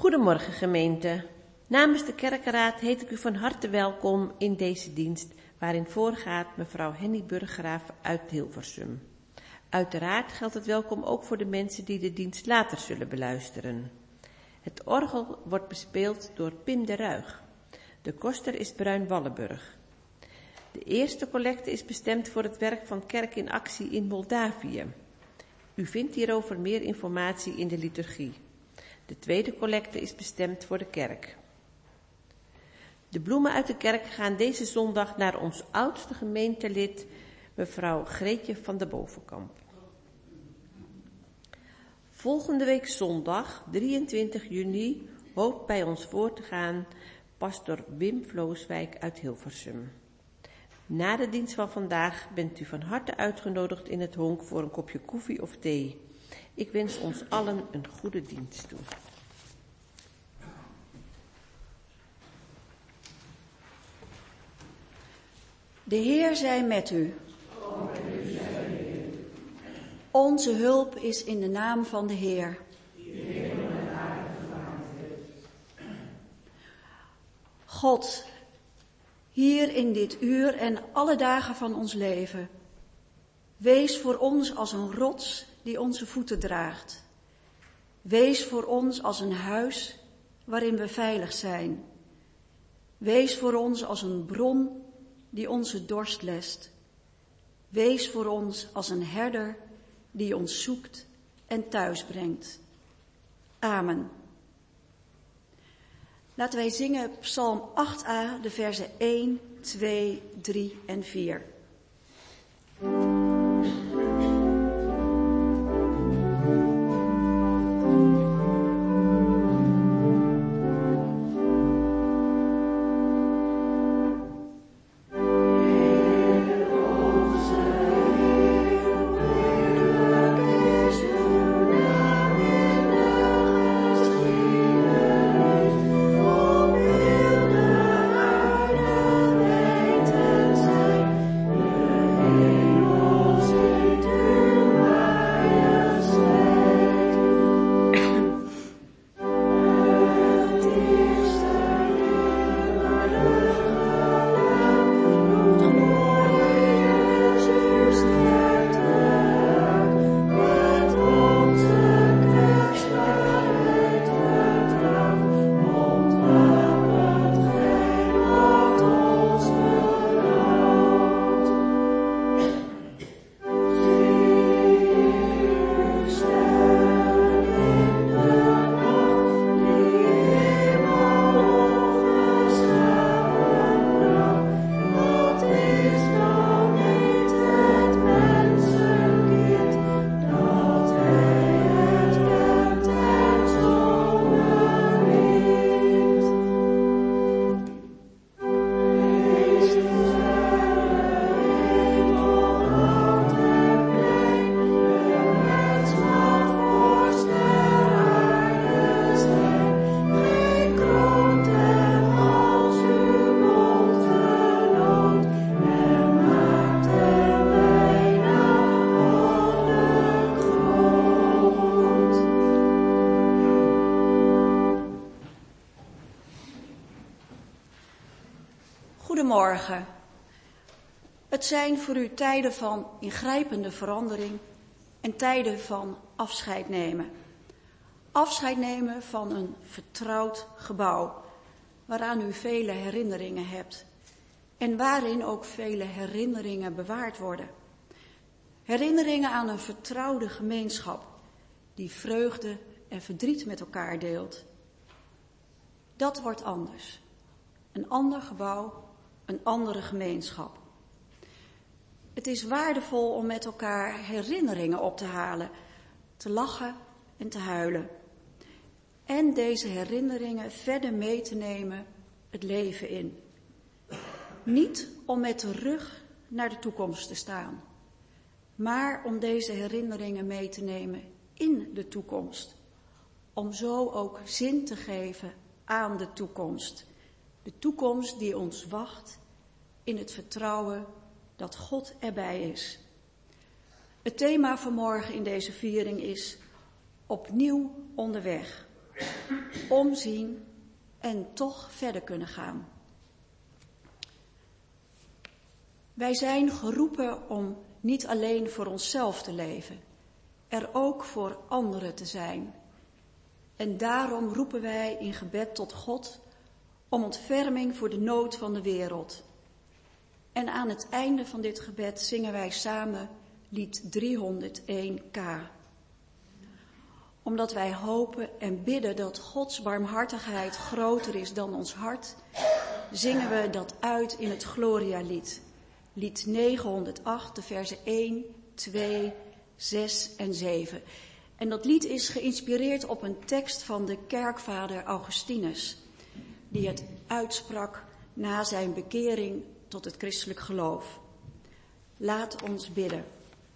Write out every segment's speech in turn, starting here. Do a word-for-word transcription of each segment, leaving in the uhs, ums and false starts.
Goedemorgen gemeente. Namens de kerkenraad heet ik u van harte welkom in deze dienst waarin voorgaat mevrouw Henny Burggraaf uit Hilversum. Uiteraard geldt het welkom ook voor de mensen die de dienst later zullen beluisteren. Het orgel wordt bespeeld door Pim de Ruig. De koster is Bruin Wallenburg. De eerste collecte is bestemd voor het werk van Kerk in Actie in Moldavië. U vindt hierover meer informatie in de liturgie. De tweede collecte is bestemd voor de kerk. De bloemen uit de kerk gaan deze zondag naar ons oudste gemeentelid, mevrouw Greetje van de Bovenkamp. Volgende week zondag, drieëntwintig juni, hoopt bij ons voor te gaan pastor Wim Vlooswijk uit Hilversum. Na de dienst van vandaag bent u van harte uitgenodigd in het honk voor een kopje koffie of thee. Ik wens ons allen een goede dienst toe. De Heer zij met u. Onze hulp is in de naam van de Heer. God, hier in dit uur en alle dagen van ons leven, wees voor ons als een rots die onze voeten draagt. Wees voor ons als een huis waarin we veilig zijn. Wees voor ons als een bron die onze dorst lest. Wees voor ons als een herder die ons zoekt en thuis brengt. Amen. Laten wij zingen Psalm acht a, de versen één, twee, drie en vier. Goedemorgen. Het zijn voor u tijden van ingrijpende verandering en tijden van afscheid nemen. Afscheid nemen van een vertrouwd gebouw, waaraan u vele herinneringen hebt en waarin ook vele herinneringen bewaard worden. Herinneringen aan een vertrouwde gemeenschap die vreugde en verdriet met elkaar deelt. Dat wordt anders. Een ander gebouw, een andere gemeenschap. Het is waardevol om met elkaar herinneringen op te halen, te lachen en te huilen. En deze herinneringen verder mee te nemen het leven in. Niet om met de rug naar de toekomst te staan, maar om deze herinneringen mee te nemen in de toekomst. Om zo ook zin te geven aan de toekomst. De toekomst die ons wacht in het vertrouwen dat God erbij is. Het thema vanmorgen in deze viering is opnieuw onderweg. omzien en toch verder kunnen gaan. Wij zijn geroepen om niet alleen voor onszelf te leven, er ook voor anderen te zijn. En daarom roepen wij in gebed tot God om ontferming voor de nood van de wereld. En aan het einde van dit gebed zingen wij samen lied driehonderdéén K. Omdat wij hopen en bidden dat Gods barmhartigheid groter is dan ons hart, zingen we dat uit in het Gloria-lied. Lied negenhonderdacht, de versen één, twee, zes en zeven. En dat lied is geïnspireerd op een tekst van de kerkvader Augustinus, die het uitsprak na zijn bekering tot het christelijk geloof. Laat ons bidden.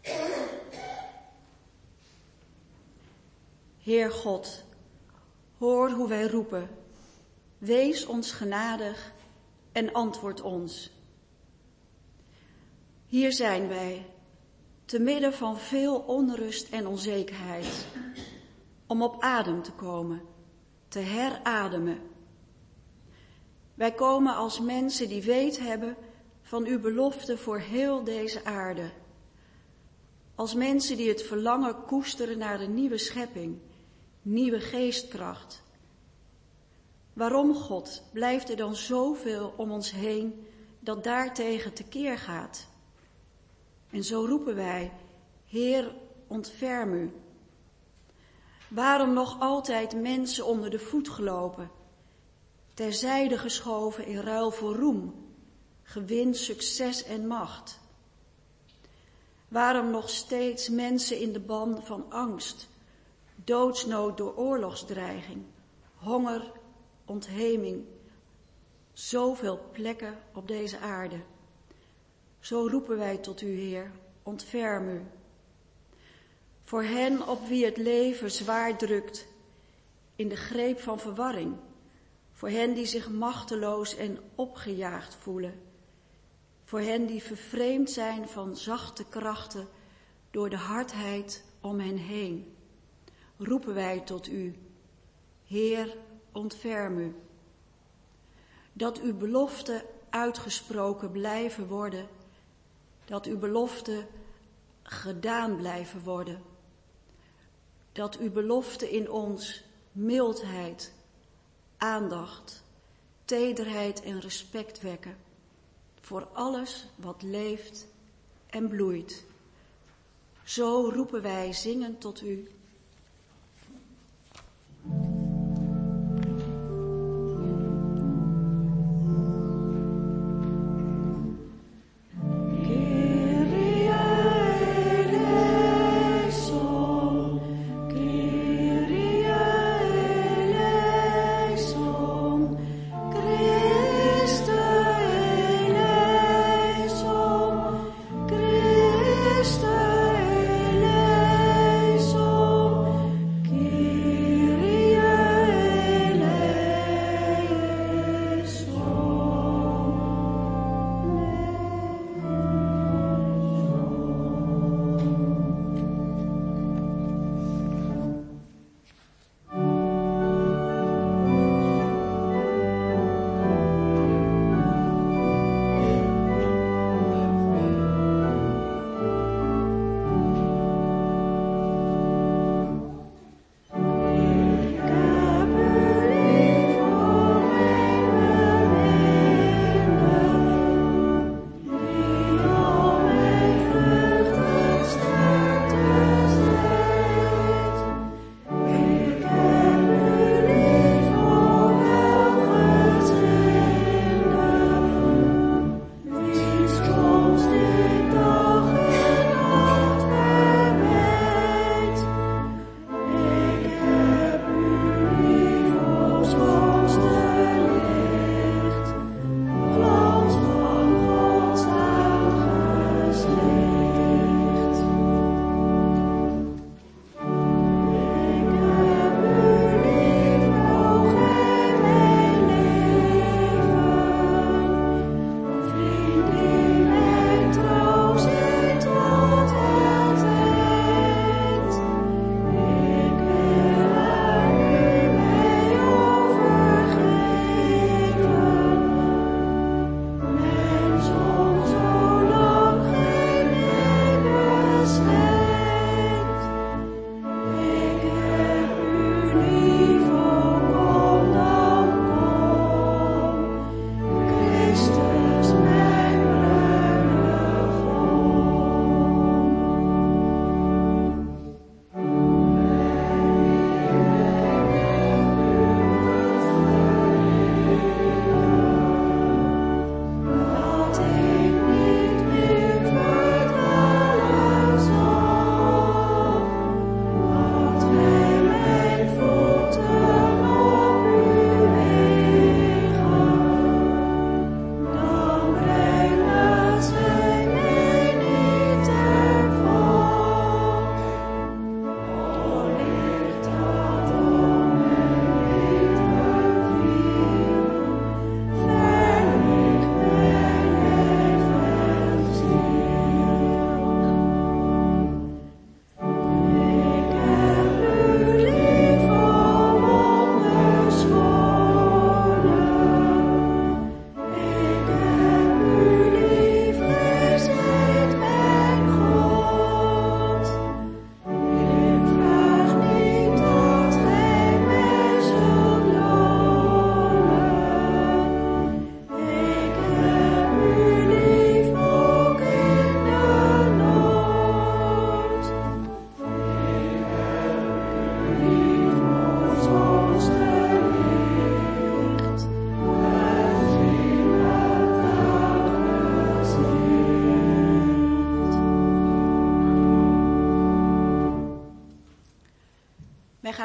Heer God, hoor hoe wij roepen. Wees ons genadig en antwoord ons. Hier zijn wij, te midden van veel onrust en onzekerheid, om op adem te komen, te herademen. Wij komen als mensen die weet hebben van uw belofte voor heel deze aarde. Als mensen die het verlangen koesteren naar een nieuwe schepping, nieuwe geestkracht. Waarom, God, blijft er dan zoveel om ons heen dat daartegen tekeer gaat? En zo roepen wij, Heer, ontferm u. Waarom nog altijd mensen onder de voet gelopen, terzijde geschoven in ruil voor roem, gewin, succes en macht? Waarom nog steeds mensen in de ban van angst, doodsnood door oorlogsdreiging, honger, ontheming, zoveel plekken op deze aarde? Zo roepen wij tot u, Heer, ontferm u. Voor hen op wie het leven zwaar drukt, in de greep van verwarring, voor hen die zich machteloos en opgejaagd voelen, voor hen die vervreemd zijn van zachte krachten door de hardheid om hen heen, roepen wij tot u, Heer, ontferm u. Dat uw beloften uitgesproken blijven worden, dat uw beloften gedaan blijven worden, dat uw beloften in ons mildheid, aandacht, tederheid en respect wekken voor alles wat leeft en bloeit. Zo roepen wij zingend tot u. Christe eleison.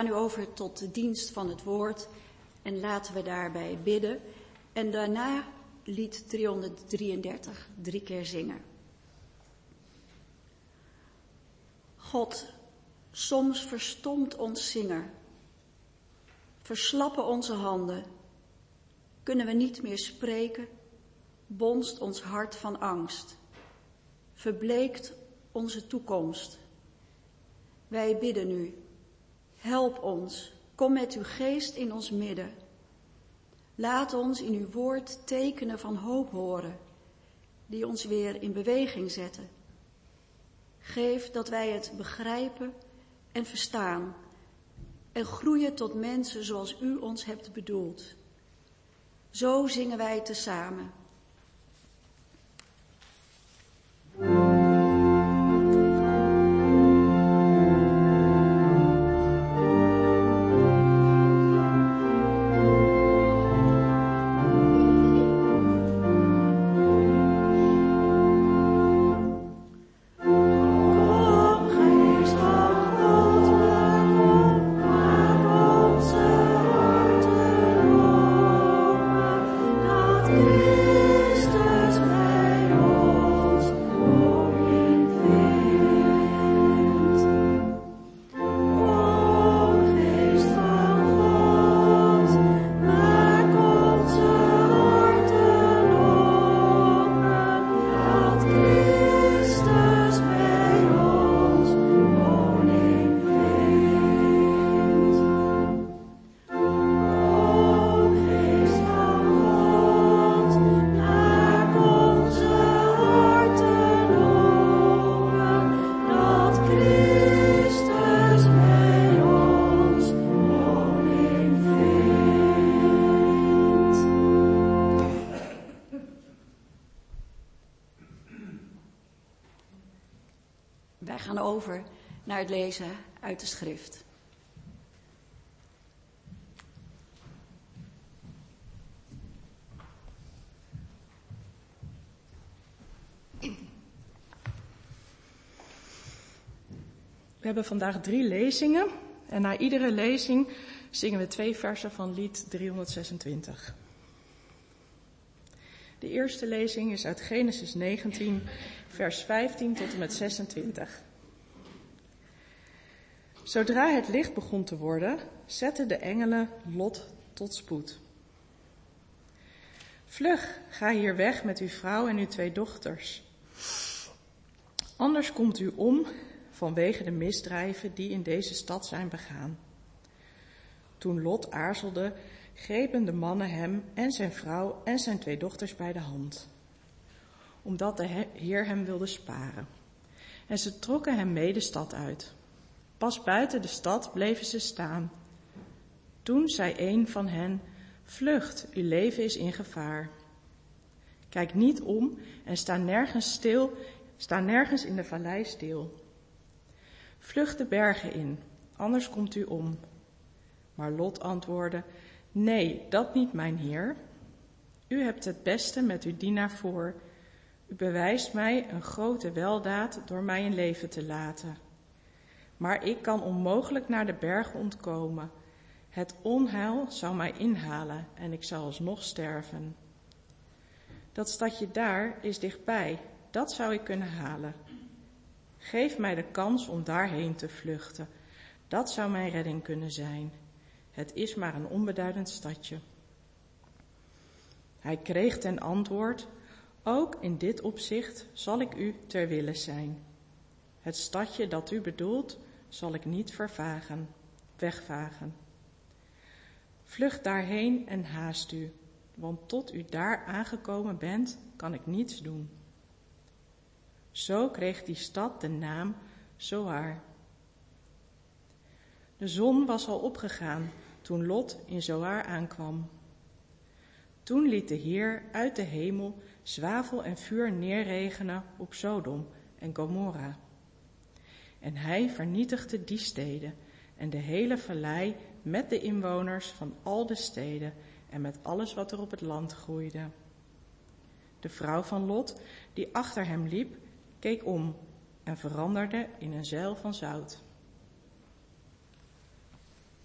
gaan nu over tot de dienst van het woord en laten we daarbij bidden. En daarna lied driehonderddrieëndertig drie keer zingen. God, soms verstomt ons zingen. Verslappen onze handen. Kunnen we niet meer spreken, bonst ons hart van angst. Verbleekt onze toekomst. Wij bidden u, help ons, kom met uw geest in ons midden. Laat ons in uw woord tekenen van hoop horen, die ons weer in beweging zetten. Geef dat wij het begrijpen en verstaan en groeien tot mensen zoals u ons hebt bedoeld. Zo zingen wij tezamen. Wij gaan over naar het lezen uit de schrift. We hebben vandaag drie lezingen en na iedere lezing zingen we twee versen van lied driehonderdzesentwintig. De eerste lezing is uit Genesis negentien, vers vijftien tot en met zesentwintig. Zodra het licht begon te worden, zetten de engelen Lot tot spoed. Vlug, ga hier weg met uw vrouw en uw twee dochters. Anders komt u om vanwege de misdrijven die in deze stad zijn begaan. Toen Lot aarzelde, grepen de mannen hem en zijn vrouw en zijn twee dochters bij de hand, omdat de Heer hem wilde sparen. En ze trokken hem mee de stad uit. Pas buiten de stad bleven ze staan. Toen zei een van hen, vlucht, uw leven is in gevaar. Kijk niet om en sta nergens stil, sta nergens in de vallei stil. Vlucht de bergen in, anders komt u om. Maar Lot antwoordde, nee, dat niet, mijn heer. U hebt het beste met uw dienaar voor. U bewijst mij een grote weldaad door mij in leven te laten. Maar ik kan onmogelijk naar de bergen ontkomen. Het onheil zou mij inhalen en ik zou alsnog sterven. Dat stadje daar is dichtbij, dat zou ik kunnen halen. Geef mij de kans om daarheen te vluchten. Dat zou mijn redding kunnen zijn. Het is maar een onbeduidend stadje. Hij kreeg ten antwoord, ook in dit opzicht zal ik u ter wille zijn. Het stadje dat u bedoelt, zal ik niet vervagen, wegvagen. Vlucht daarheen en haast u, want tot u daar aangekomen bent, kan ik niets doen. Zo kreeg die stad de naam Zoar. De zon was al opgegaan toen Lot in Zoar aankwam. Toen liet de Heer uit de hemel zwavel en vuur neerregenen op Sodom en Gomorra. En hij vernietigde die steden en de hele vallei met de inwoners van al de steden en met alles wat er op het land groeide. De vrouw van Lot, die achter hem liep, keek om en veranderde in een zuil van zout.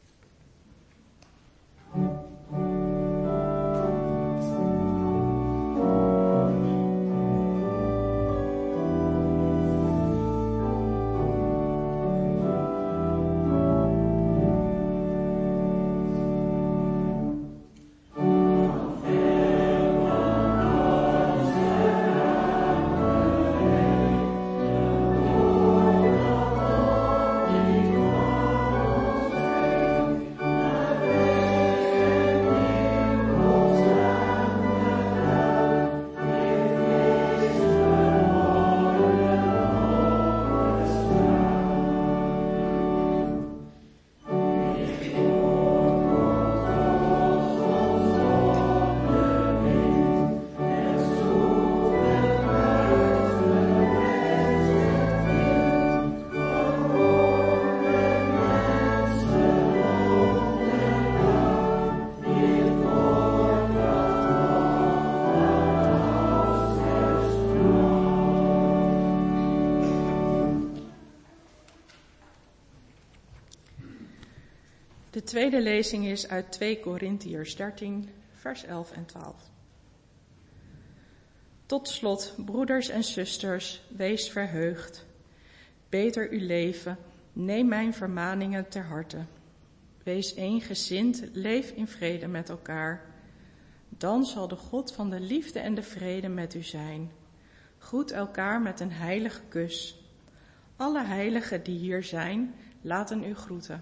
tweede lezing is uit twee Korintiërs dertien, vers elf en twaalf. Tot slot, broeders en zusters, wees verheugd. Beter uw leven, neem mijn vermaningen ter harte. Wees eensgezind, leef in vrede met elkaar. Dan zal de God van de liefde en de vrede met u zijn. Groet elkaar met een heilige kus. Alle heiligen die hier zijn, laten u groeten.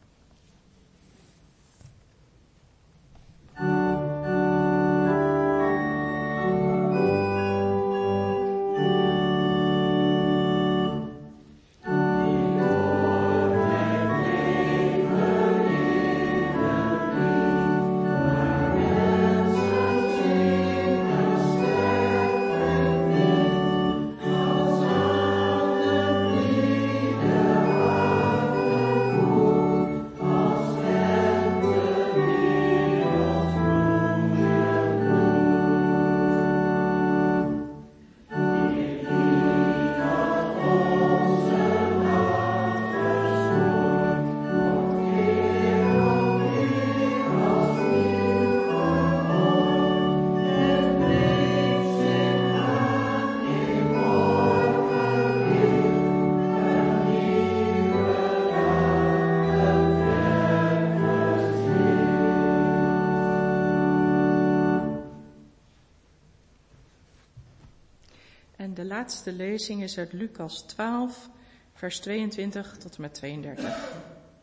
En de laatste lezing is uit Lucas twaalf, vers tweeëntwintig tot en met tweeëndertig.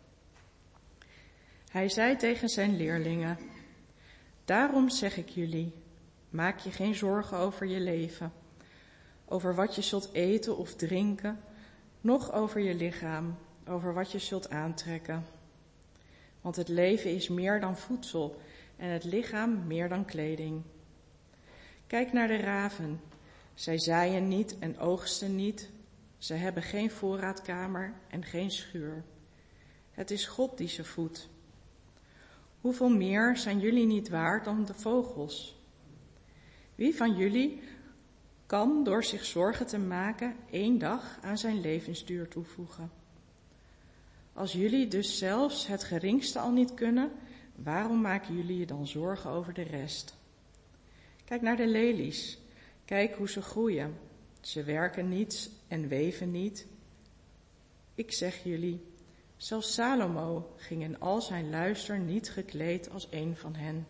Hij zei tegen zijn leerlingen: daarom zeg ik jullie, maak je geen zorgen over je leven, over wat je zult eten of drinken, noch over je lichaam, over wat je zult aantrekken. Want het leven is meer dan voedsel en het lichaam meer dan kleding. Kijk naar de raven. Zij zaaien niet en oogsten niet. Zij hebben geen voorraadkamer en geen schuur. Het is God die ze voedt. Hoeveel meer zijn jullie niet waard dan de vogels? Wie van jullie kan door zich zorgen te maken één dag aan zijn levensduur toevoegen? Als jullie dus zelfs het geringste al niet kunnen, waarom maken jullie je dan zorgen over de rest? Kijk naar de lelies. Kijk hoe ze groeien. Ze werken niet en weven niet. Ik zeg jullie, zelfs Salomo ging in al zijn luister niet gekleed als een van hen.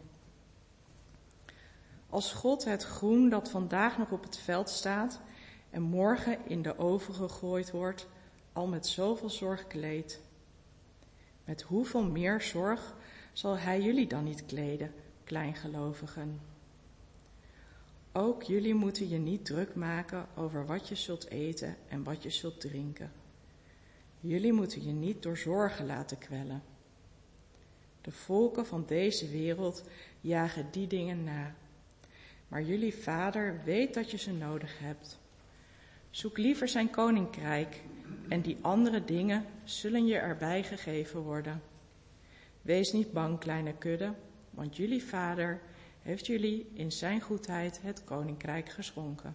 Als God het groen dat vandaag nog op het veld staat en morgen in de oven gegooid wordt, al met zoveel zorg kleedt, met hoeveel meer zorg zal hij jullie dan niet kleden, kleingelovigen? Ook jullie moeten je niet druk maken over wat je zult eten en wat je zult drinken. Jullie moeten je niet door zorgen laten kwellen. De volken van deze wereld jagen die dingen na. Maar jullie Vader weet dat je ze nodig hebt. Zoek liever zijn koninkrijk en die andere dingen zullen je erbij gegeven worden. Wees niet bang, kleine kudde, want jullie Vader heeft jullie in zijn goedheid het koninkrijk geschonken.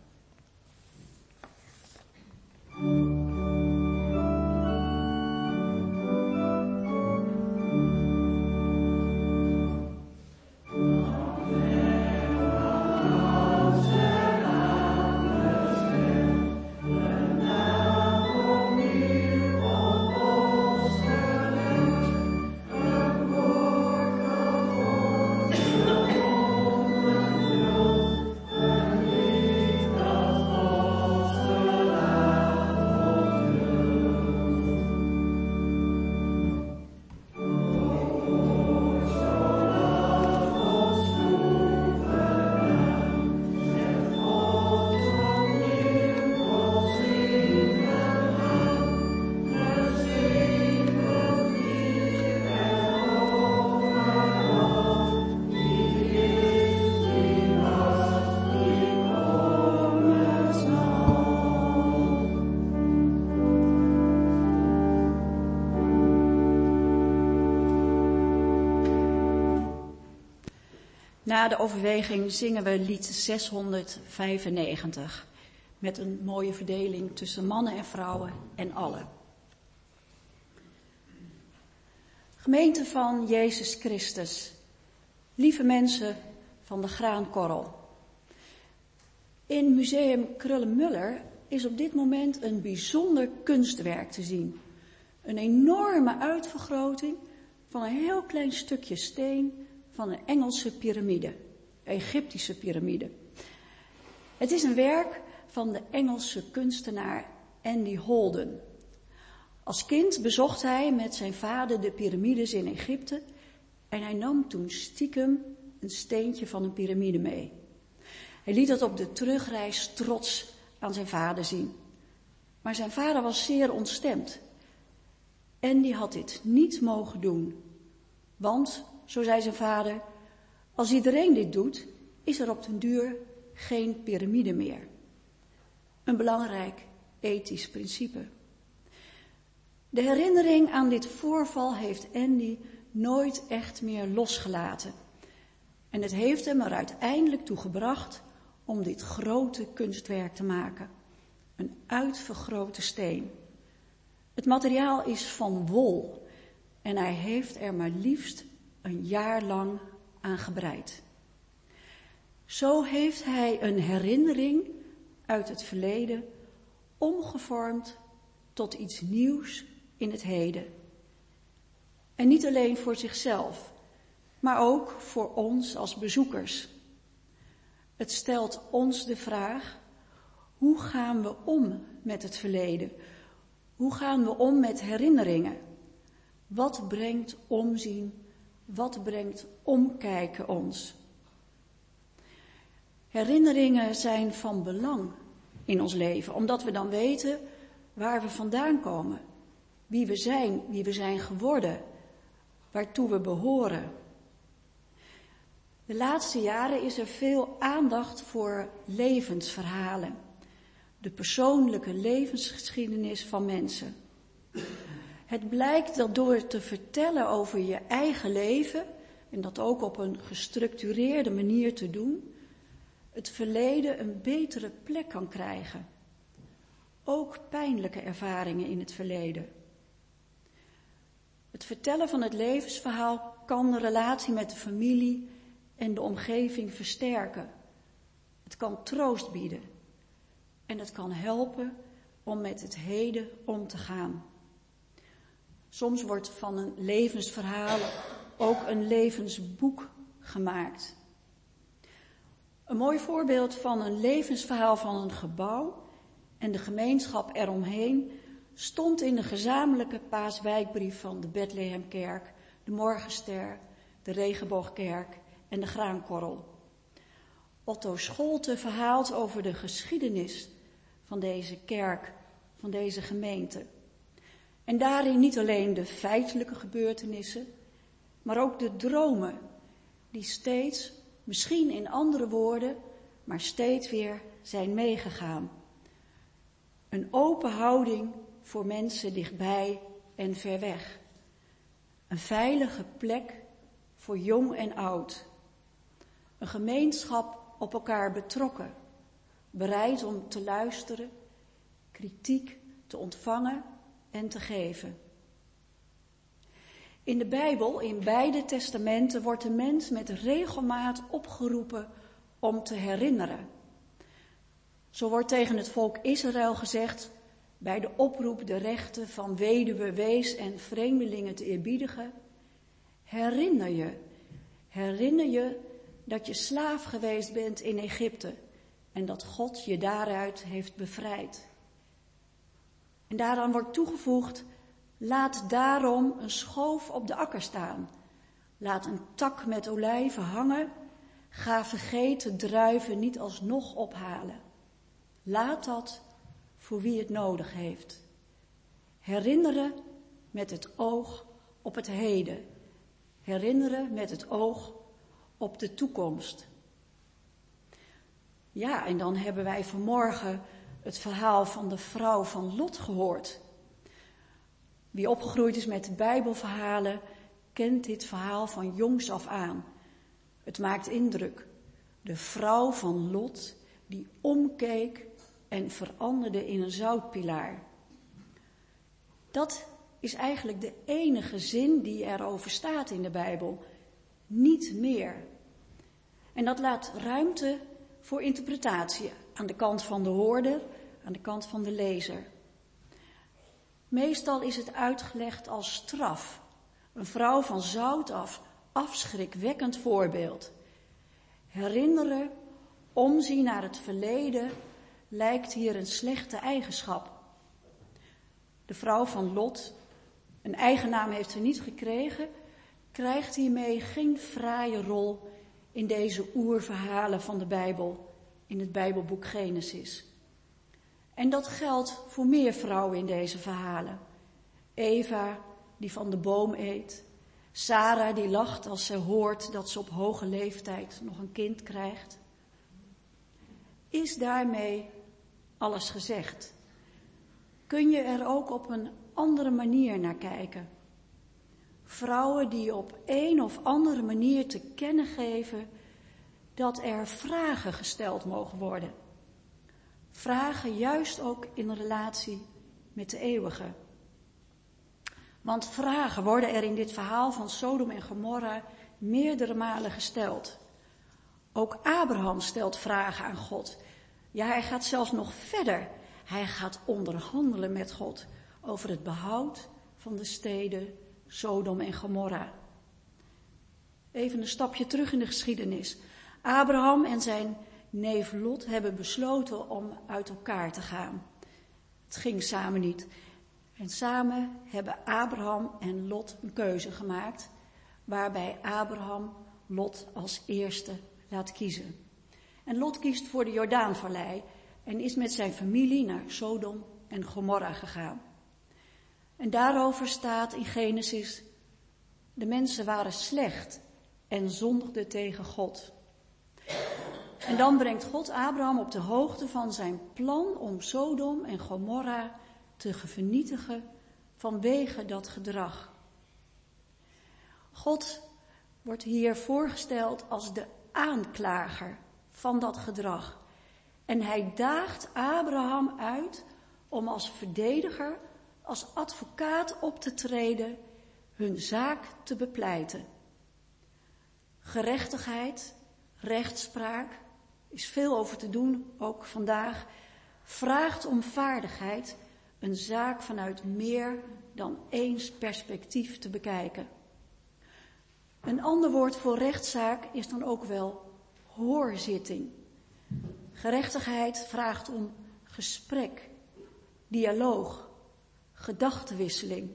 Na de overweging zingen we lied zeshonderdvijfennegentig met een mooie verdeling tussen mannen en vrouwen en allen. Gemeente van Jezus Christus, lieve mensen van de Graankorrel. In Museum Kröller-Müller is op dit moment een bijzonder kunstwerk te zien. Een enorme uitvergroting van een heel klein stukje steen van een Engelse piramide, Egyptische piramide. Het is een werk van de Engelse kunstenaar Andy Holden. Als kind bezocht hij met zijn vader de piramides in Egypte en hij nam toen stiekem een steentje van een piramide mee. Hij liet dat op de terugreis trots aan zijn vader zien. Maar zijn vader was zeer ontstemd. Andy had dit niet mogen doen. Want, zo zei zijn vader, als iedereen dit doet, is er op den duur geen piramide meer. Een belangrijk ethisch principe. De herinnering aan dit voorval heeft Andy nooit echt meer losgelaten. En het heeft hem er uiteindelijk toe gebracht om dit grote kunstwerk te maken. Een uitvergrote steen. Het materiaal is van wol en hij heeft er maar liefst een jaar lang aan gebreid. Zo heeft hij een herinnering uit het verleden omgevormd tot iets nieuws in het heden. En niet alleen voor zichzelf, maar ook voor ons als bezoekers. Het stelt ons de vraag, hoe gaan we om met het verleden? Hoe gaan we om met herinneringen? Wat brengt omzien? Wat brengt omkijken ons? Herinneringen zijn van belang in ons leven, omdat we dan weten waar we vandaan komen, wie we zijn, wie we zijn geworden, waartoe we behoren. De laatste jaren is er veel aandacht voor levensverhalen, de persoonlijke levensgeschiedenis van mensen. Het blijkt dat door te vertellen over je eigen leven, en dat ook op een gestructureerde manier te doen, het verleden een betere plek kan krijgen. Ook pijnlijke ervaringen in het verleden. Het vertellen van het levensverhaal kan de relatie met de familie en de omgeving versterken. Het kan troost bieden. En het kan helpen om met het heden om te gaan. Soms wordt van een levensverhaal ook een levensboek gemaakt. Een mooi voorbeeld van een levensverhaal van een gebouw en de gemeenschap eromheen stond in de gezamenlijke paaswijkbrief van de Bethlehemkerk, de Morgenster, de Regenboogkerk en de Graankorrel. Otto Scholte verhaalt over de geschiedenis van deze kerk, van deze gemeente. En daarin niet alleen de feitelijke gebeurtenissen, maar ook de dromen die steeds, misschien in andere woorden, maar steeds weer zijn meegegaan. Een open houding voor mensen dichtbij en ver weg. Een veilige plek voor jong en oud. Een gemeenschap op elkaar betrokken, bereid om te luisteren, kritiek te ontvangen en te geven. In de Bijbel, in beide testamenten, wordt de mens met regelmaat opgeroepen om te herinneren. Zo wordt tegen het volk Israël gezegd, bij de oproep de rechten van weduwe, wees en vreemdelingen te eerbiedigen, herinner je, herinner je dat je slaaf geweest bent in Egypte en dat God je daaruit heeft bevrijd. En daaraan wordt toegevoegd, laat daarom een schoof op de akker staan. Laat een tak met olijven hangen. Ga vergeten druiven niet alsnog ophalen. Laat dat voor wie het nodig heeft. Herinneren met het oog op het heden. Herinneren met het oog op de toekomst. Ja, en dan hebben wij vanmorgen het verhaal van de vrouw van Lot gehoord. Wie opgegroeid is met de Bijbelverhalen, kent dit verhaal van jongs af aan. Het maakt indruk. De vrouw van Lot die omkeek en veranderde in een zoutpilaar. Dat is eigenlijk de enige zin die erover staat in de Bijbel. Niet meer. En dat laat ruimte voor interpretatie aan de kant van de hoorder, aan de kant van de lezer. Meestal is het uitgelegd als straf. Een vrouw van zout af, afschrikwekkend voorbeeld. Herinneren, omzien naar het verleden, lijkt hier een slechte eigenschap. De vrouw van Lot, een eigen naam heeft ze niet gekregen, krijgt hiermee geen fraaie rol in deze oerverhalen van de Bijbel, in het Bijbelboek Genesis. En dat geldt voor meer vrouwen in deze verhalen. Eva, die van de boom eet. Sarah, die lacht als ze hoort dat ze op hoge leeftijd nog een kind krijgt. Is daarmee alles gezegd? Kun je er ook op een andere manier naar kijken? Vrouwen die op een of andere manier te kennen geven dat er vragen gesteld mogen worden. Vragen juist ook in relatie met de eeuwige. Want vragen worden er in dit verhaal van Sodom en Gomorra meerdere malen gesteld. Ook Abraham stelt vragen aan God. Ja, hij gaat zelfs nog verder. Hij gaat onderhandelen met God over het behoud van de steden Sodom en Gomorra. Even een stapje terug in de geschiedenis. Abraham en zijn neef Lot hebben besloten om uit elkaar te gaan. Het ging samen niet. En samen hebben Abraham en Lot een keuze gemaakt, waarbij Abraham Lot als eerste laat kiezen. En Lot kiest voor de Jordaanvallei en is met zijn familie naar Sodom en Gomorra gegaan. En daarover staat in Genesis: de mensen waren slecht en zondigden tegen God. En dan brengt God Abraham op de hoogte van zijn plan om Sodom en Gomorra te vernietigen vanwege dat gedrag. God wordt hier voorgesteld als de aanklager van dat gedrag. En hij daagt Abraham uit om als verdediger, als advocaat op te treden, hun zaak te bepleiten. Gerechtigheid, rechtspraak, is veel over te doen, ook vandaag, vraagt om vaardigheid een zaak vanuit meer dan eens perspectief te bekijken. Een ander woord voor rechtszaak is dan ook wel hoorzitting. Gerechtigheid vraagt om gesprek, dialoog, gedachtenwisseling.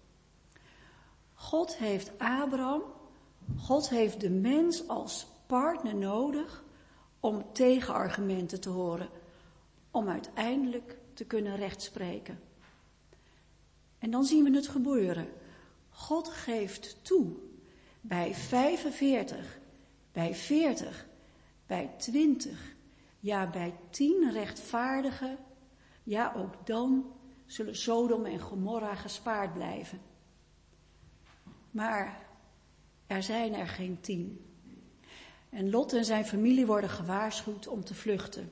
God heeft Abraham, God heeft de mens als partner nodig om tegenargumenten te horen, om uiteindelijk te kunnen rechtspreken. En dan zien we het gebeuren. God geeft toe bij vijfenveertig, bij veertig, bij twintig, ja bij tien rechtvaardigen, ja ook dan zullen Sodom en Gomorra gespaard blijven. Maar er zijn er geen tien. En Lot en zijn familie worden gewaarschuwd om te vluchten.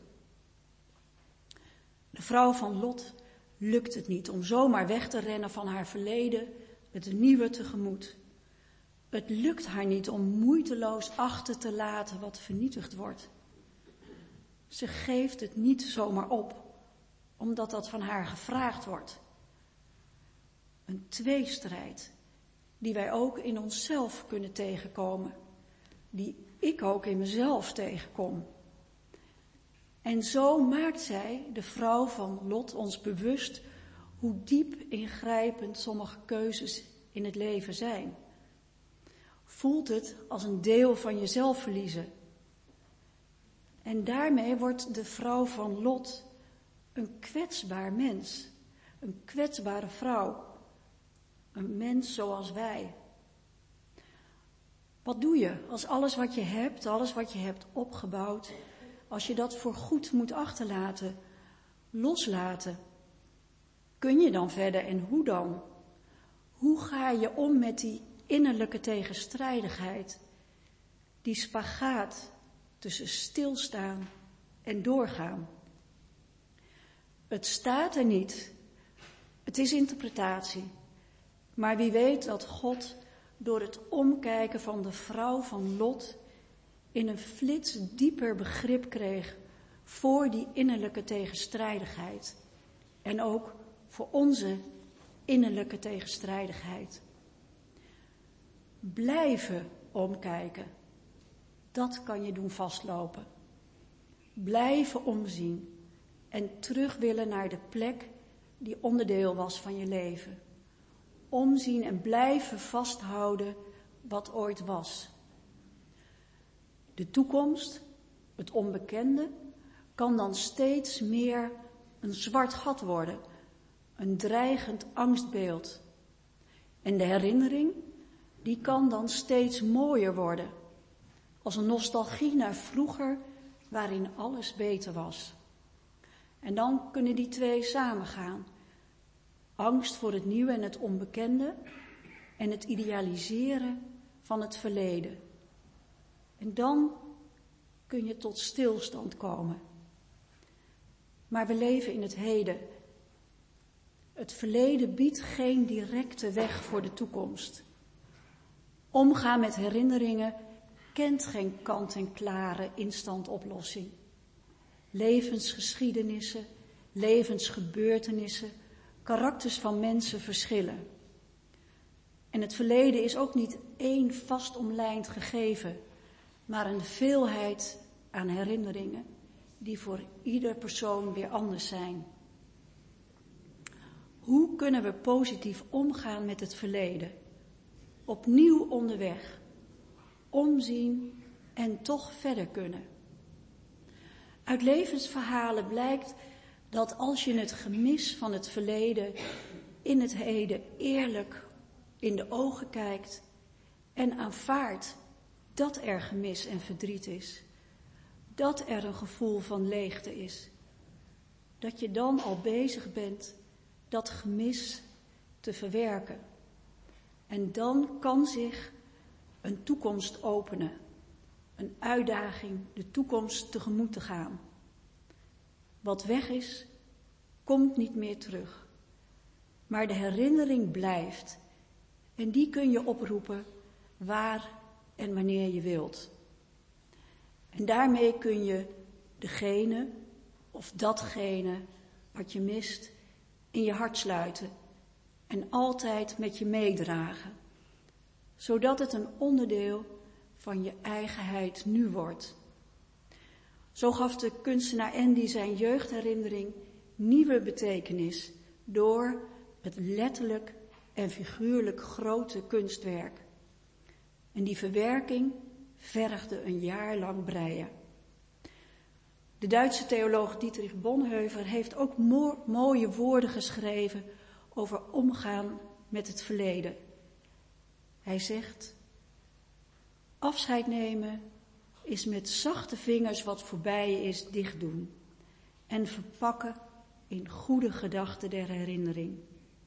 De vrouw van Lot lukt het niet om zomaar weg te rennen van haar verleden, het nieuwe tegemoet. Het lukt haar niet om moeiteloos achter te laten wat vernietigd wordt. Ze geeft het niet zomaar op, omdat dat van haar gevraagd wordt. Een tweestrijd die wij ook in onszelf kunnen tegenkomen, die ik ook in mezelf tegenkom. En zo maakt zij, de vrouw van Lot, ons bewust hoe diep ingrijpend sommige keuzes in het leven zijn. Voelt het als een deel van jezelf verliezen. En daarmee wordt de vrouw van Lot een kwetsbaar mens, een kwetsbare vrouw, een mens zoals wij. Wat doe je als alles wat je hebt, alles wat je hebt opgebouwd, als je dat voor goed moet achterlaten, loslaten? Kun je dan verder en hoe dan? Hoe ga je om met die innerlijke tegenstrijdigheid, die spagaat tussen stilstaan en doorgaan? Het staat er niet. Het is interpretatie. Maar wie weet dat God door het omkijken van de vrouw van Lot in een flits dieper begrip kreeg voor die innerlijke tegenstrijdigheid. En ook voor onze innerlijke tegenstrijdigheid. Blijven omkijken, dat kan je doen vastlopen. Blijven omzien en terug willen naar de plek die onderdeel was van je leven. Omzien en blijven vasthouden wat ooit was. De toekomst, het onbekende, kan dan steeds meer een zwart gat worden, een dreigend angstbeeld. En de herinnering, die kan dan steeds mooier worden, als een nostalgie naar vroeger waarin alles beter was. En dan kunnen die twee samengaan. Angst voor het nieuwe en het onbekende en het idealiseren van het verleden. En dan kun je tot stilstand komen. Maar we leven in het heden. Het verleden biedt geen directe weg voor de toekomst. Omgaan met herinneringen kent geen kant-en-klare instantoplossing. Levensgeschiedenissen, levensgebeurtenissen, karakters van mensen verschillen. En het verleden is ook niet één vast omlijnd gegeven, maar een veelheid aan herinneringen die voor ieder persoon weer anders zijn. Hoe kunnen we positief omgaan met het verleden? Opnieuw onderweg, omzien en toch verder kunnen. Uit levensverhalen blijkt dat als je het gemis van het verleden in het heden eerlijk in de ogen kijkt en aanvaardt dat er gemis en verdriet is, dat er een gevoel van leegte is, dat je dan al bezig bent dat gemis te verwerken. En dan kan zich een toekomst openen, een uitdaging de toekomst tegemoet te gaan. Wat weg is, komt niet meer terug. Maar de herinnering blijft en die kun je oproepen waar en wanneer je wilt. En daarmee kun je degene of datgene wat je mist in je hart sluiten en altijd met je meedragen, zodat het een onderdeel van je eigenheid nu wordt. Zo gaf de kunstenaar Andy zijn jeugdherinnering nieuwe betekenis door het letterlijk en figuurlijk grote kunstwerk. En die verwerking vergde een jaar lang breien. De Duitse theoloog Dietrich Bonhoeffer heeft ook mo- mooie woorden geschreven over omgaan met het verleden. Hij zegt: afscheid nemen is met zachte vingers wat voorbij is dichtdoen en verpakken in goede gedachten der herinnering.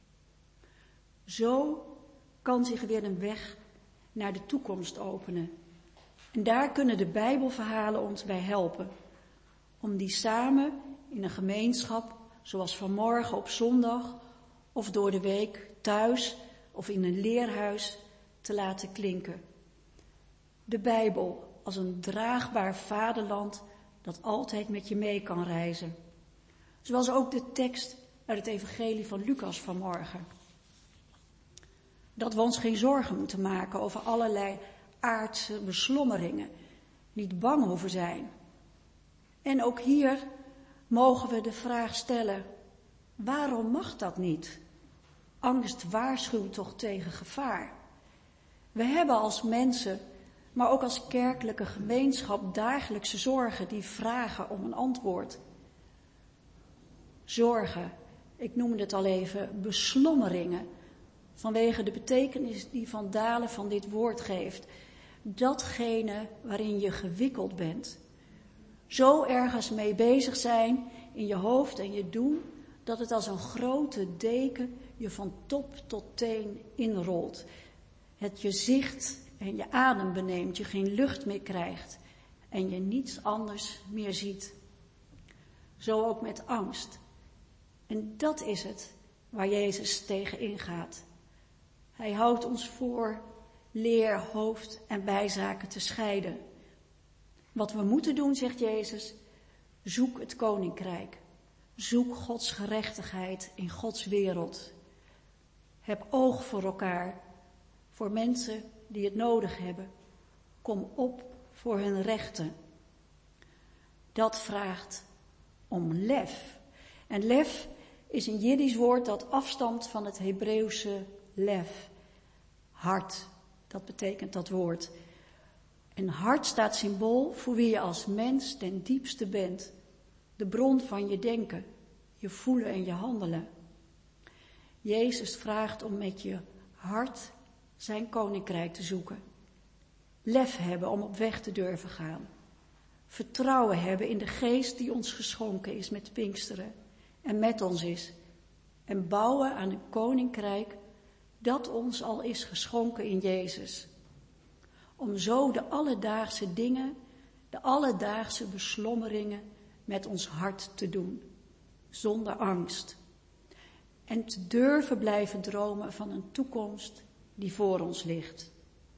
Zo kan zich weer een weg naar de toekomst openen. En daar kunnen de Bijbelverhalen ons bij helpen. Om die samen in een gemeenschap, zoals vanmorgen op zondag of door de week thuis of in een leerhuis, te laten klinken. De Bijbel als een draagbaar vaderland dat altijd met je mee kan reizen. Zoals ook de tekst uit het evangelie van Lucas vanmorgen. Dat we ons geen zorgen moeten maken over allerlei aardse beslommeringen, niet bang hoeven zijn. En ook hier mogen we de vraag stellen: waarom mag dat niet? Angst waarschuwt toch tegen gevaar. We hebben als mensen, maar ook als kerkelijke gemeenschap dagelijkse zorgen die vragen om een antwoord. Zorgen, ik noemde het al even, beslommeringen, vanwege de betekenis die Van Dalen van dit woord geeft. Datgene waarin je gewikkeld bent. Zo ergens mee bezig zijn in je hoofd en je doen, dat het als een grote deken je van top tot teen inrolt. Het je zicht en je adem beneemt, je geen lucht meer krijgt en je niets anders meer ziet. Zo ook met angst. En dat is het waar Jezus tegen ingaat. Hij houdt ons voor leer, hoofd en bijzaken te scheiden. Wat we moeten doen, zegt Jezus, zoek het koninkrijk. Zoek Gods gerechtigheid in Gods wereld. Heb oog voor elkaar, voor mensen die het nodig hebben. Kom op voor hun rechten. Dat vraagt om lef. En lef is een Jiddisch woord dat afstamt van het Hebreeuwse lef. Hart, dat betekent dat woord. En hart staat symbool voor wie je als mens ten diepste bent. De bron van je denken, je voelen en je handelen. Jezus vraagt om met je hart zijn koninkrijk te zoeken. Lef hebben om op weg te durven gaan. Vertrouwen hebben in de geest die ons geschonken is met Pinksteren en met ons is. En bouwen aan een koninkrijk dat ons al is geschonken in Jezus. Om zo de alledaagse dingen, de alledaagse beslommeringen met ons hart te doen. Zonder angst. En te durven blijven dromen van een toekomst die voor ons ligt.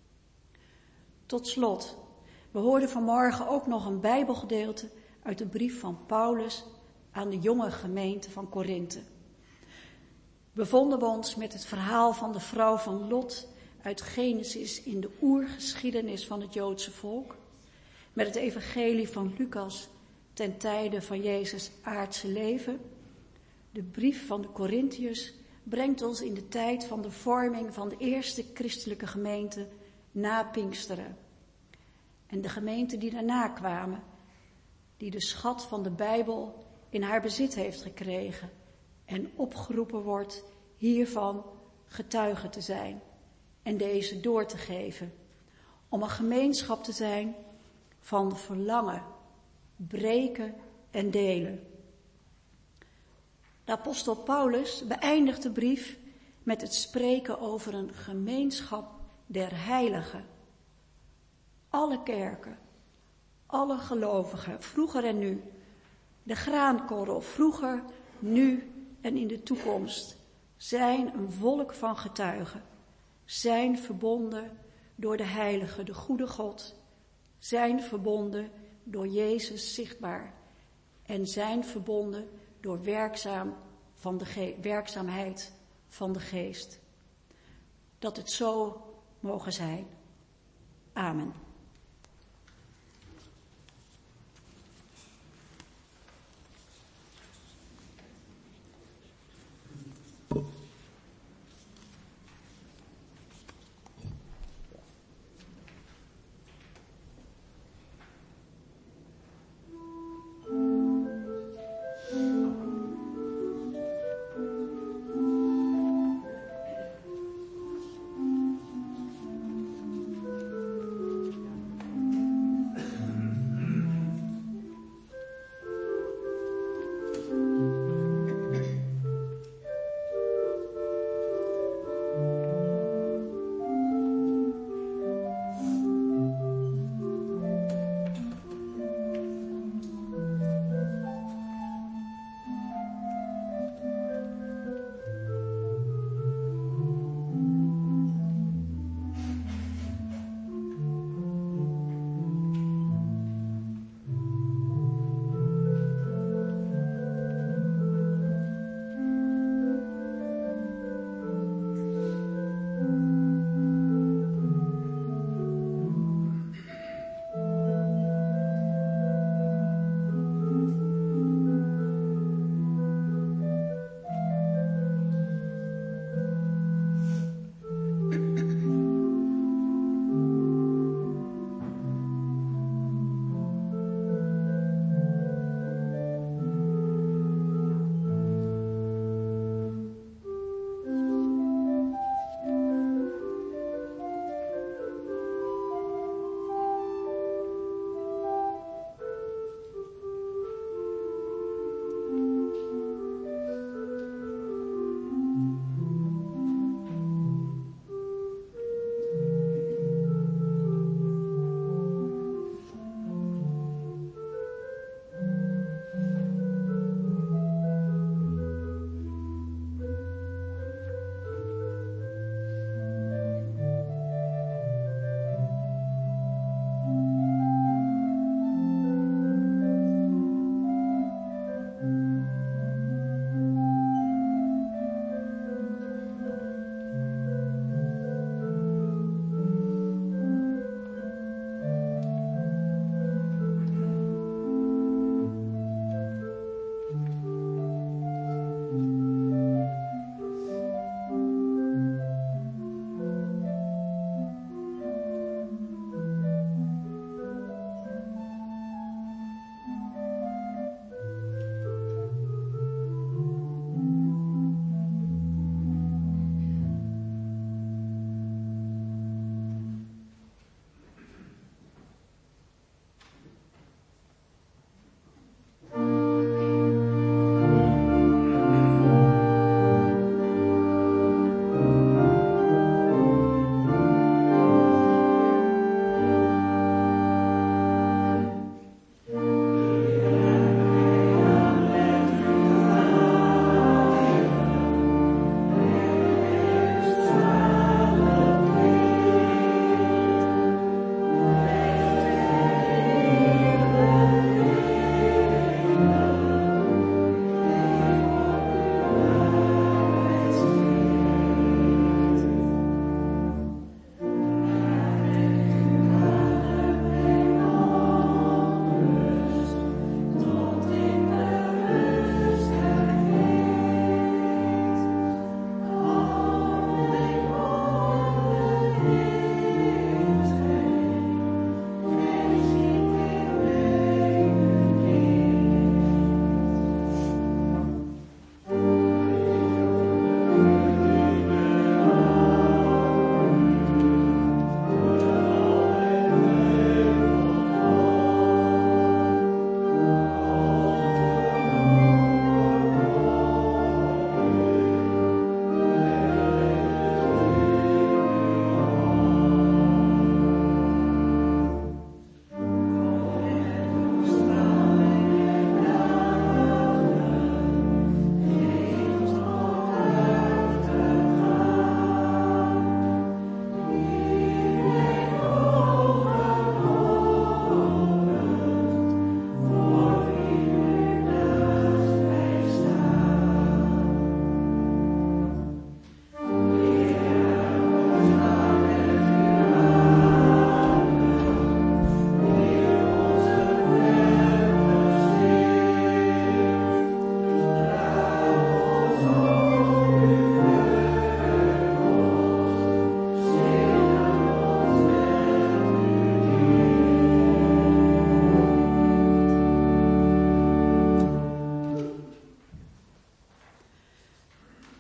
Tot slot, we hoorden vanmorgen ook nog een Bijbelgedeelte uit de brief van Paulus aan de jonge gemeente van Korinthe. Bevonden we ons met het verhaal van de vrouw van Lot uit Genesis in de oergeschiedenis van het Joodse volk, met het evangelie van Lucas ten tijde van Jezus' aardse leven. De brief van de Korintiërs brengt ons in de tijd van de vorming van de eerste christelijke gemeente na Pinksteren. En de gemeenten die daarna kwamen, die de schat van de Bijbel in haar bezit heeft gekregen en opgeroepen wordt hiervan getuige te zijn en deze door te geven. Om een gemeenschap te zijn van verlangen, breken en delen. De apostel Paulus beëindigt de brief met het spreken over een gemeenschap der heiligen. Alle kerken, alle gelovigen, vroeger en nu, de graankorrel, vroeger, nu en in de toekomst, zijn een volk van getuigen, zijn verbonden door de heilige, de goede God, zijn verbonden door Jezus zichtbaar en zijn verbonden door werkzaam van de ge- werkzaamheid van de geest. Dat het zo mogen zijn. Amen.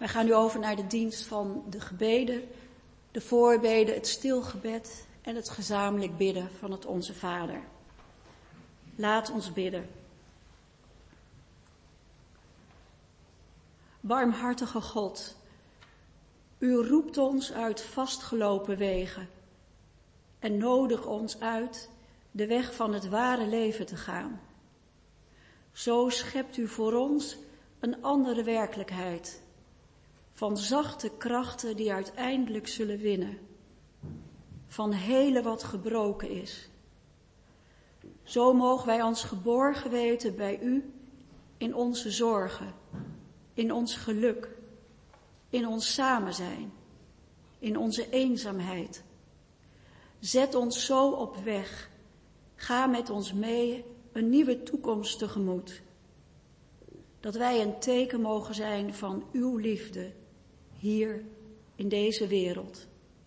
Wij gaan nu over naar de dienst van de gebeden, de voorbeden, het stilgebed en het gezamenlijk bidden van het Onze Vader. Laat ons bidden. Barmhartige God, u roept ons uit vastgelopen wegen en nodigt ons uit de weg van het ware leven te gaan. Zo schept u voor ons een andere werkelijkheid, van zachte krachten die uiteindelijk zullen winnen, van hele wat gebroken is. Zo mogen wij ons geborgen weten bij u in onze zorgen, in ons geluk, in ons samen zijn, in onze eenzaamheid. Zet ons zo op weg. Ga met ons mee een nieuwe toekomst tegemoet. Dat wij een teken mogen zijn van uw liefde hier in deze wereld.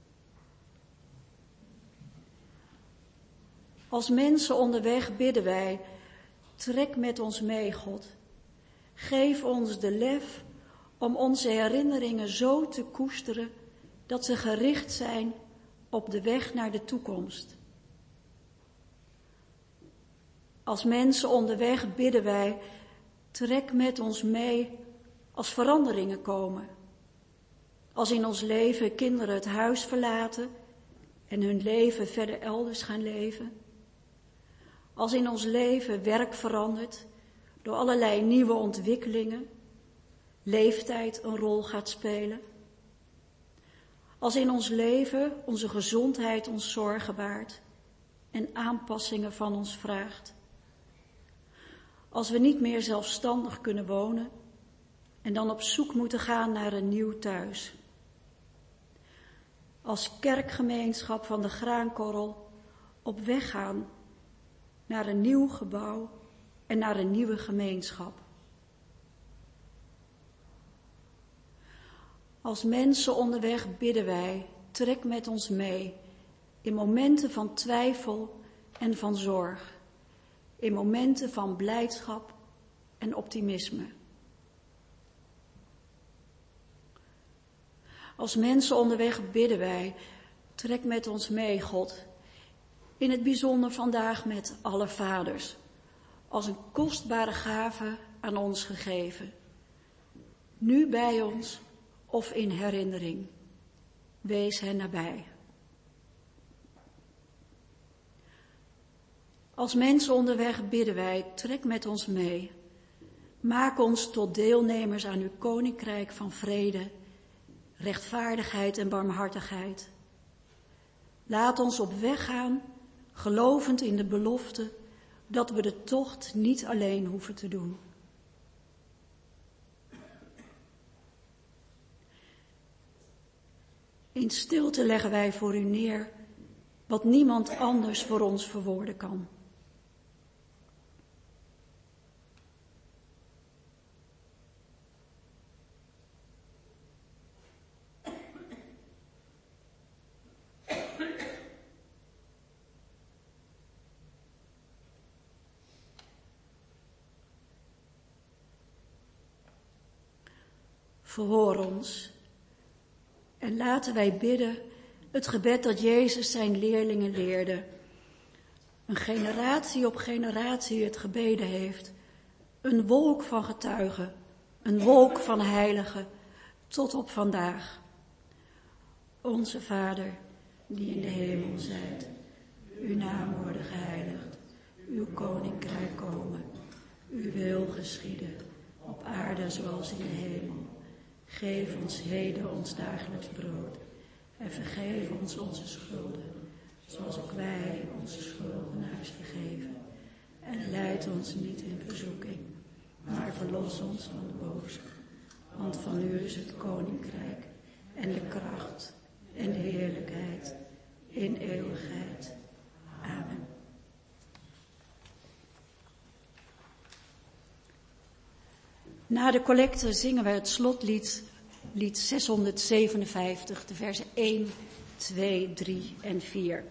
Als mensen onderweg bidden wij, trek met ons mee, God. Geef ons de lef om onze herinneringen zo te koesteren dat ze gericht zijn op de weg naar de toekomst. Als mensen onderweg bidden wij, trek met ons mee als veranderingen komen. Als in ons leven kinderen het huis verlaten en hun leven verder elders gaan leven. Als in ons leven werk verandert door allerlei nieuwe ontwikkelingen, leeftijd een rol gaat spelen. Als in ons leven onze gezondheid ons zorgen baart en aanpassingen van ons vraagt. Als we niet meer zelfstandig kunnen wonen en dan op zoek moeten gaan naar een nieuw thuis. Als kerkgemeenschap van de Graankorrel op weg gaan naar een nieuw gebouw en naar een nieuwe gemeenschap. Als mensen onderweg bidden wij, trek met ons mee in momenten van twijfel en van zorg, in momenten van blijdschap en optimisme. Als mensen onderweg bidden wij, trek met ons mee, God, in het bijzonder vandaag met alle vaders, als een kostbare gave aan ons gegeven. Nu bij ons of in herinnering. Wees hen nabij. Als mensen onderweg bidden wij, trek met ons mee. Maak ons tot deelnemers aan uw koninkrijk van vrede, rechtvaardigheid en barmhartigheid. Laat ons op weg gaan, gelovend in de belofte dat we de tocht niet alleen hoeven te doen. In stilte leggen wij voor u neer wat niemand anders voor ons verwoorden kan. Verhoor ons en laten wij bidden het gebed dat Jezus zijn leerlingen leerde. Een generatie op generatie het gebeden heeft. Een wolk van getuigen, een wolk van heiligen, tot op vandaag. Onze Vader, die in de hemel zijt, uw naam worden geheiligd, uw koninkrijk komen, uw wil geschieden, op aarde zoals in de hemel. Geef ons heden ons dagelijks brood en vergeef ons onze schulden, zoals ook wij onze schuldenaars vergeven. En leid ons niet in verzoeking, maar verlos ons van de boze. Want van u is het koninkrijk en de kracht en de heerlijkheid in eeuwigheid. Amen. Na de collecte zingen we het slotlied, lied zeshonderdzevenenvijftig, de versen één, twee, drie en vier.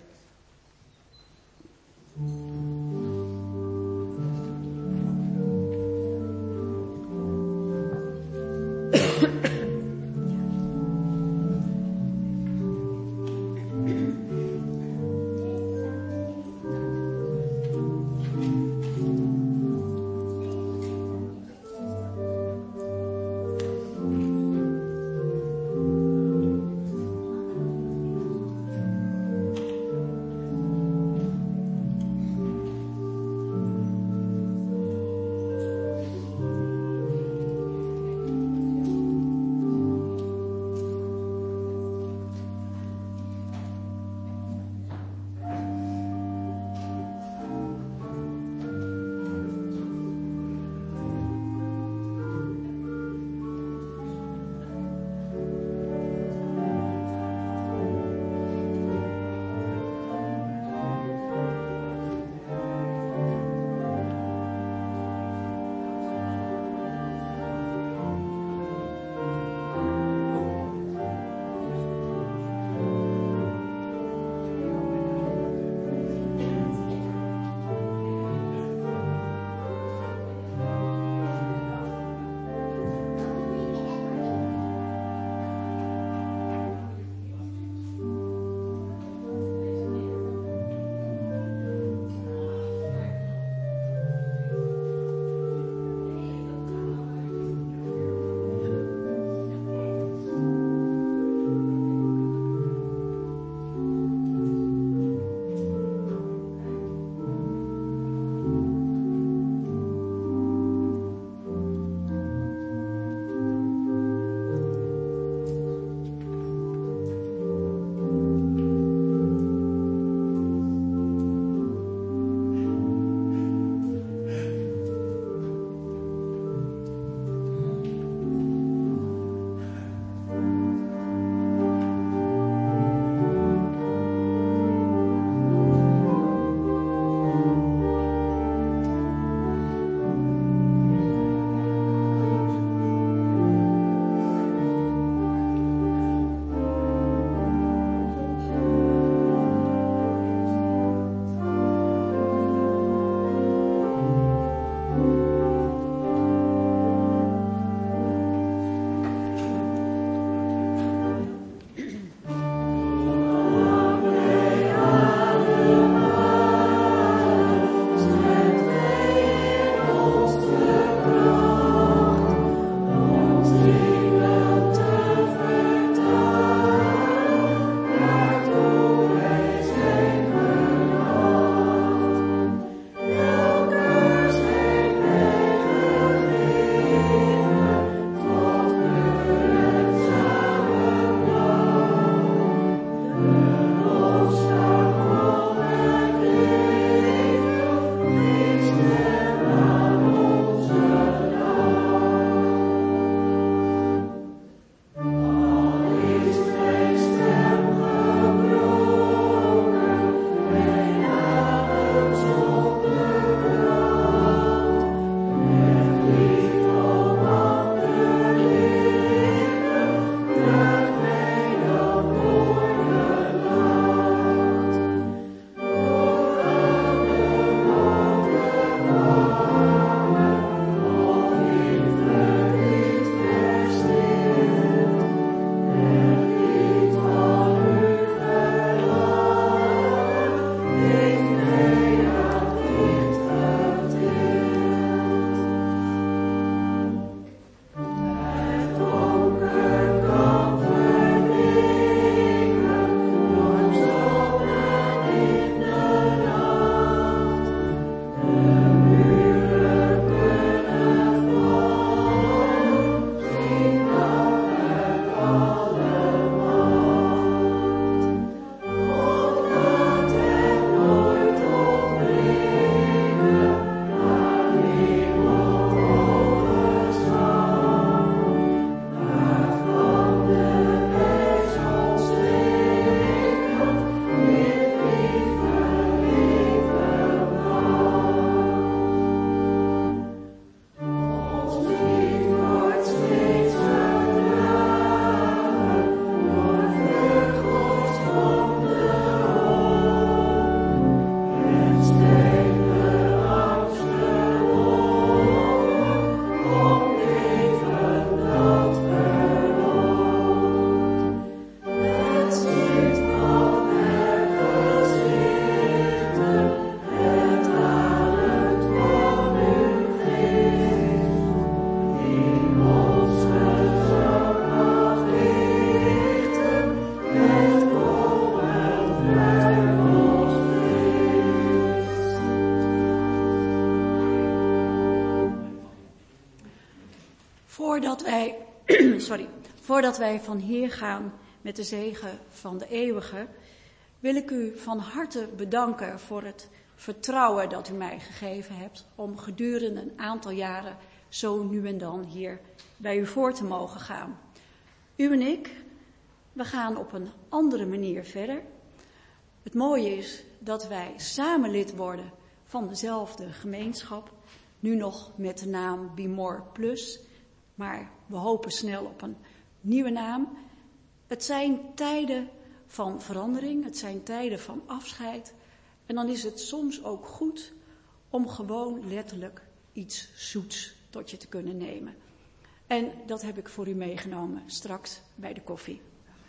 Voordat wij, sorry, voordat wij van hier gaan met de zegen van de eeuwige, wil ik u van harte bedanken voor het vertrouwen dat u mij gegeven hebt om gedurende een aantal jaren zo nu en dan hier bij u voor te mogen gaan. U en ik, we gaan op een andere manier verder. Het mooie is dat wij samen lid worden van dezelfde gemeenschap, nu nog met de naam Be More Plus, maar we hopen snel op een nieuwe naam. Het zijn tijden van verandering, het zijn tijden van afscheid. En dan is het soms ook goed om gewoon letterlijk iets zoets tot je te kunnen nemen. En dat heb ik voor u meegenomen straks bij de koffie.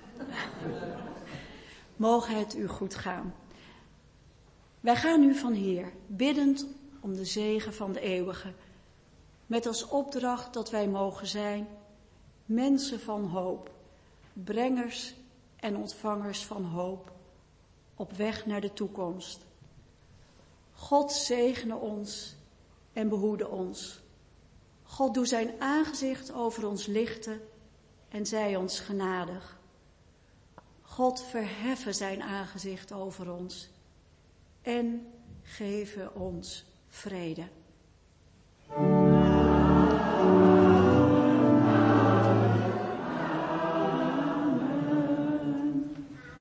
Mogen het u goed gaan. Wij gaan nu van hier, biddend om de zegen van de eeuwige, met als opdracht dat wij mogen zijn mensen van hoop, brengers en ontvangers van hoop, op weg naar de toekomst. God zegene ons en behoede ons. God doe zijn aangezicht over ons lichten en zij ons genadig. God verheffen zijn aangezicht over ons en geven ons vrede.